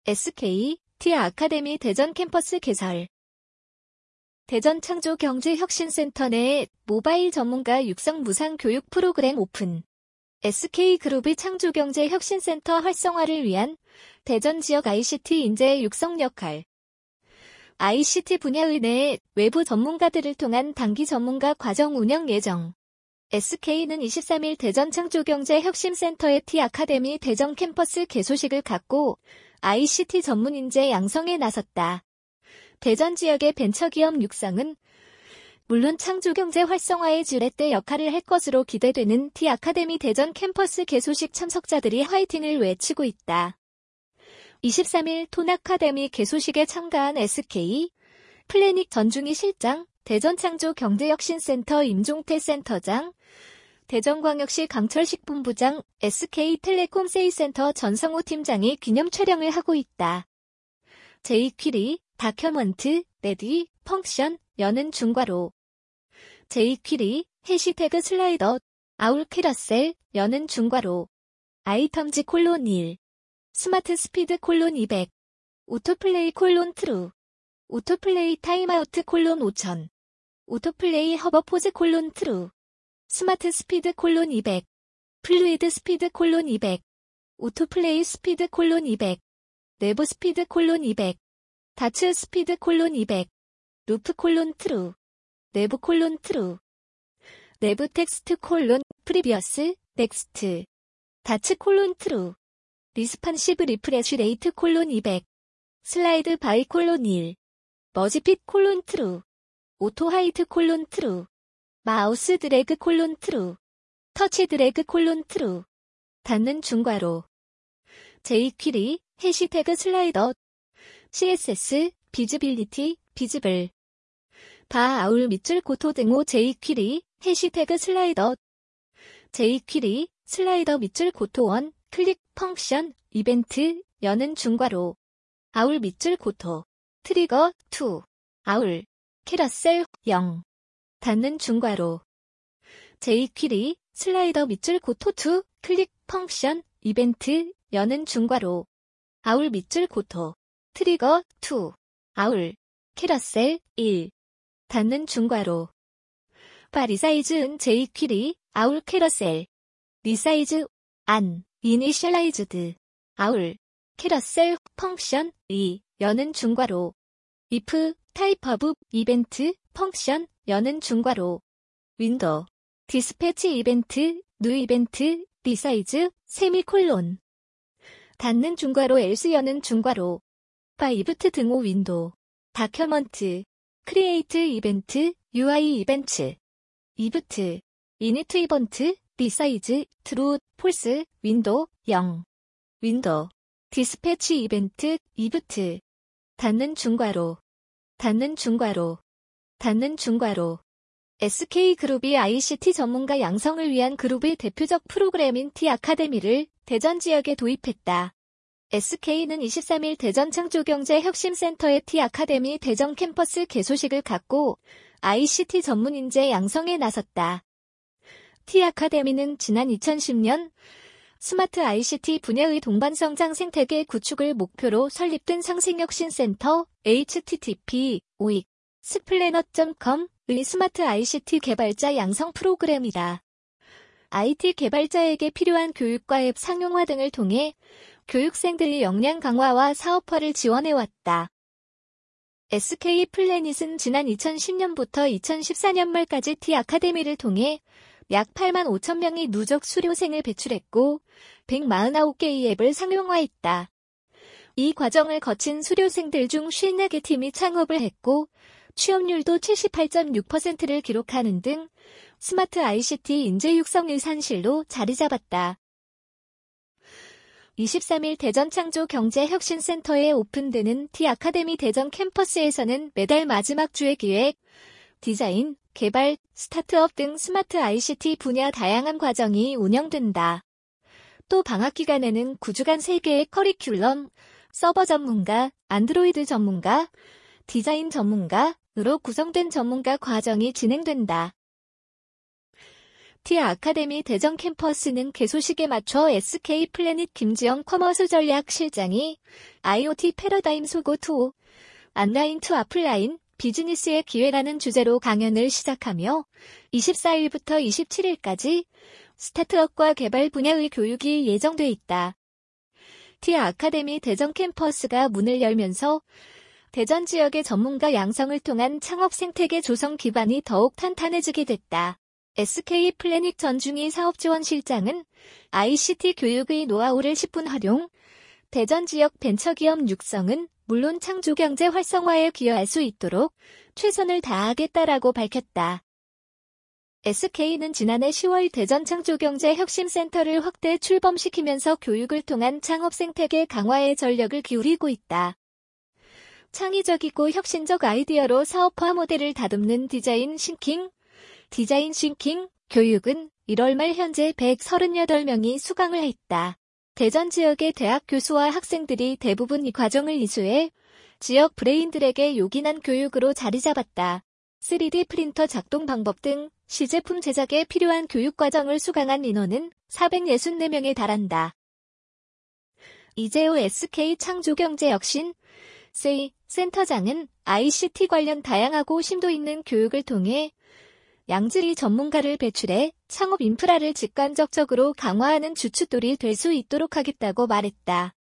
SK 티 아카데미 대전 캠퍼스 개설. 대전 창조경제혁신센터 내 모바일 전문가 육성 무상 교육 프로그램 오픈. SK그룹의 창조경제혁신센터 활성화를 위한 대전 지역 ICT 인재 육성 역할. ICT 분야의 내 외부 전문가들을 통한 단기 전문가 과정 운영 예정. SK는 23일 대전 창조경제혁신센터의 티 아카데미 대전 캠퍼스 개소식을 갖고 ICT 전문 인재 양성에 나섰다. 대전 지역의 벤처기업 육성은 물론 창조경제 활성화의 지렛대 역할을 할 것으로 기대되는 티 아카데미 대전 캠퍼스 개소식 참석자들이 화이팅을 외치고 있다. 23일 톤아카데미 개소식에 참가한 SK 플래닉 전중희 실장, 대전창조경제혁신센터 임종태 센터장, 대전광역시 강철식품부장, SK텔레콤 세이센터 전성호 팀장이 기념 촬영을 하고 있다. J퀴리, 다큐먼트, 레디, 펑션, 여는 중괄호. J퀴리, 해시태그 슬라이더, 아울 캐러셀, 여는 중괄호. 아이텀즈 콜론 1. 스마트 스피드 콜론 200. 오토플레이 콜론 트루. 오토플레이 타임아우트 콜론 5000. 오토플레이 허버포즈 콜론 트루. 스마트 스피드 콜론 200. 플루이드 스피드 콜론 200. 오토플레이 스피드 콜론 200. 내부 스피드 콜론 200. 다츠 스피드 콜론 200. 루프 콜론 트루. 내부 콜론 트루. 내부 텍스트 콜론 프리비어스 넥스트. 다츠 콜론 트루. 리스판시브 리프레쉬 레이트 콜론 200. 슬라이드 바이 콜론 1. 머지핏 콜론 트루. 오토 하이트 콜론 트루. 마우스 드래그 콜론 트루. 터치 드래그 콜론 트루. 닫는 중괄호. J퀴리, 해시태그 슬라이더. CSS, 비즈빌리티, 비즈블. 바 아울 밑줄 고토 등호 J퀴리, 해시태그 슬라이더. J퀴리, 슬라이더 밑줄 고토 1, 클릭, 펑션, 이벤트, 여는 중괄호. 아울 밑줄 고토. 트리거, 2. 아울. 캐러셀, 0. 닫는 중괄호. J퀴리, 슬라이더 밑줄 고토 2, 클릭, 펑션, 이벤트, 여는 중괄호. 아울 밑줄 고토. 트리거, 2. 아울. 캐러셀, 1. 닫는 중괄호. 바 리사이즈은 J퀴리, 아울 캐러셀. 리사이즈, 안, 이니셜라이즈드. 아울. 캐러셀, 펑션, 2. 여는 중괄호. if, 타입 오브, 이벤트, 펑션, 여는 중괄호. 윈도우. 디스패치 이벤트, 뉴 이벤트, 리사이즈, 세미콜론. 닫는 중괄호 else 여는 중괄호. 바이브트 등호 윈도우. 다큐먼트. 크리에이트 이벤트, UI 이벤트. 이브트. 이니트 이번트, 리사이즈, 트루, 폴스, 윈도우, 0. 윈도우. 디스패치 이벤트, 이브트. 닫는 중괄호. 닫는 중괄호. 닫는 중괄호. SK그룹이 ICT 전문가 양성을 위한 그룹의 대표적 프로그램인 티 아카데미를 대전 지역에 도입했다. SK는 23일 대전 창조경제혁신센터의 티 아카데미 대전 캠퍼스 개소식을 갖고 ICT 전문 인재 양성에 나섰다. 티 아카데미는 지난 2010년 스마트 ICT 분야의 동반성장 생태계 구축을 목표로 설립된 상생혁신센터 http://splanet.com의 스마트 ICT 개발자 양성 프로그램이다. IT 개발자에게 필요한 교육과 앱 상용화 등을 통해 교육생들의 역량 강화와 사업화를 지원해왔다. SK 플래닛은 지난 2010년부터 2014년 말까지 티 아카데미를 통해 약 8만 5천 명의 누적 수료생을 배출했고 149개의 앱을 상용화했다. 이 과정을 거친 수료생들 중 54개 팀이 창업을 했고 취업률도 78.6%를 기록하는 등 스마트 ICT 인재 육성의 산실로 자리 잡았다. 23일 대전창조경제혁신센터에 오픈되는 티 아카데미 대전 캠퍼스에서는 매달 마지막 주에 기획, 디자인, 개발, 스타트업 등 스마트 ICT 분야 다양한 과정이 운영된다. 또 방학 기간에는 9주간 3개의 커리큘럼, 서버 전문가, 안드로이드 전문가, 디자인 전문가으로 구성된 전문가 과정이 진행된다. 티 아카데미 대전 캠퍼스는 개소식에 맞춰 SK 플래닛 김지영 커머스 전략 실장이 IoT 패러다임 소고 투 온라인 투 아플라인 비즈니스의 기회라는 주제로 강연을 시작하며 24일부터 27일까지 스타트업과 개발 분야의 교육이 예정돼 있다. 티 아카데미 대전 캠퍼스가 문을 열면서 대전 지역의 전문가 양성을 통한 창업 생태계 조성 기반이 더욱 탄탄해지게 됐다. SK 플래닛 전중희 사업지원실장은 ICT 교육의 노하우를 10분 활용, 대전 지역 벤처기업 육성은 물론 창조경제 활성화에 기여할 수 있도록 최선을 다하겠다라고 밝혔다. SK는 지난해 10월 대전 창조경제혁신센터를 확대 출범시키면서 교육을 통한 창업 생태계 강화에 전력을 기울이고 있다. 창의적이고 혁신적 아이디어로 사업화 모델을 다듬는 디자인 싱킹 교육은 1월 말 현재 138명이 수강을 했다. 대전 지역의 대학 교수와 학생들이 대부분 이 과정을 이수해 지역 브레인들에게 요긴한 교육으로 자리 잡았다. 3D 프린터 작동 방법 등 시제품 제작에 필요한 교육 과정을 수강한 인원은 464명에 달한다. 이재호 SK 창조경제혁신 센터장은 ICT 관련 다양하고 심도 있는 교육을 통해 양질의 전문가를 배출해 창업 인프라를 직간접적으로 강화하는 주춧돌이 될 수 있도록 하겠다고 말했다.